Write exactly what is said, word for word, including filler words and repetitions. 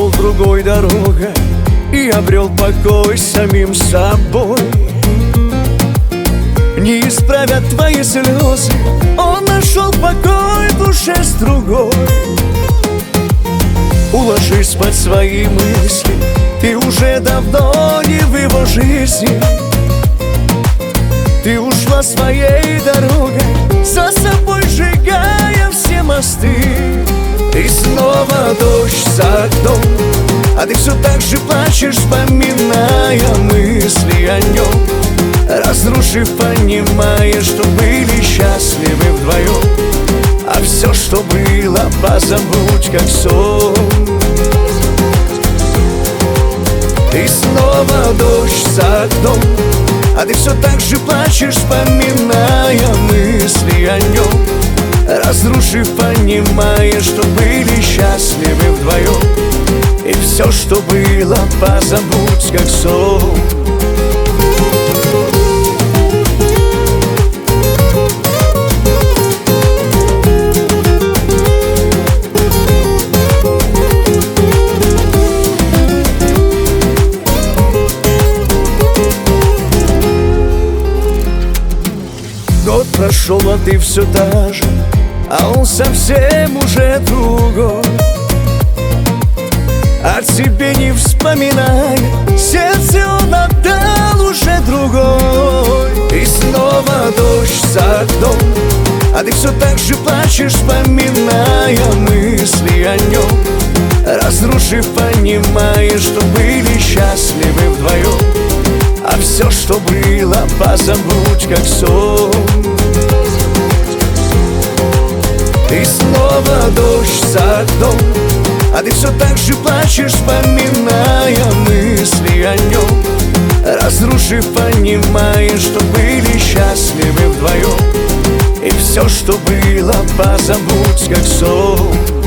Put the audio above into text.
пошел другой дорогой и обрел покой с самим собой. Не исправят твои слезы, он нашел покой в душе с другой. Уложись под свои мысли, ты уже давно не в его жизни. Ты ушла своей дорогой, за собой сжигая все мосты. И снова дождь за окном, а ты все так же плачешь, вспоминая мысли о нем. Разрушив, понимая, что были счастливы вдвоем. А все, что было, позабудь, как сон. И снова дождь за окном, а ты все так же плачешь, вспоминая мысли о нем. Разрушив, понимая, что были счастливы вдвоем. И все, что было, позабудь, как сон. Год прошел, а ты все та же, а он совсем уже другой. О тебе не вспоминая, сердце он отдал уже другой. И снова дождь за окном, а ты все так же плачешь, вспоминая мысли о нем. Разрушив, понимая, что были счастливы вдвоем. А все, что было, позабудь, как сон. И снова дождь за окном, а ты все так же плачешь, вспоминая мысли о нем. Разрушив, понимая, что были счастливы вдвоем. И все, что было, позабудь, как сон.